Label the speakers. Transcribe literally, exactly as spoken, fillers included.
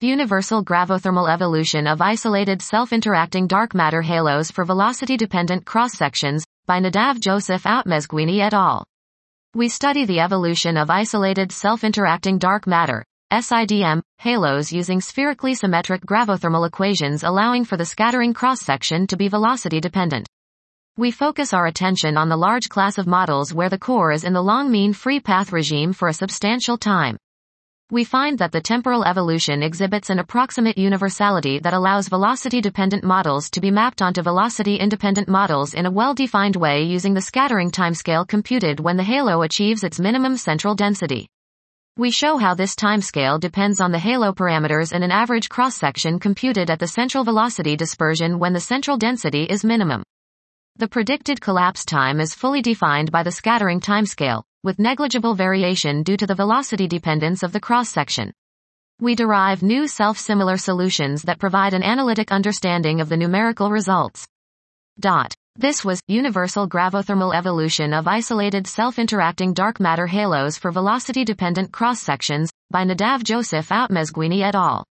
Speaker 1: Universal gravothermal evolution of isolated self-interacting dark matter halos for velocity-dependent cross-sections, by Nadav Joseph Outmezguini et al. We study the evolution of isolated self-interacting dark matter, S I D M, halos using spherically symmetric gravothermal equations allowing for the scattering cross-section to be velocity-dependent. We focus our attention on the large class of models where the core is in the long mean free path regime for a substantial time. We find that the temporal evolution exhibits an approximate universality that allows velocity-dependent models to be mapped onto velocity-independent models in a well-defined way using the scattering timescale computed when the halo achieves its minimum central density. We show how this timescale depends on the halo parameters in an average cross-section computed at the central velocity dispersion when the central density is minimum. The predicted collapse time is fully defined by the scattering timescale, with negligible variation due to the velocity dependence of the cross-section. We derive new self-similar solutions that provide an analytic understanding of the numerical results. Dot. This was Universal Gravothermal Evolution of Isolated Self-Interacting Dark Matter Halos for Velocity-Dependent Cross-Sections, by Nadav Joseph Outmezguini et al.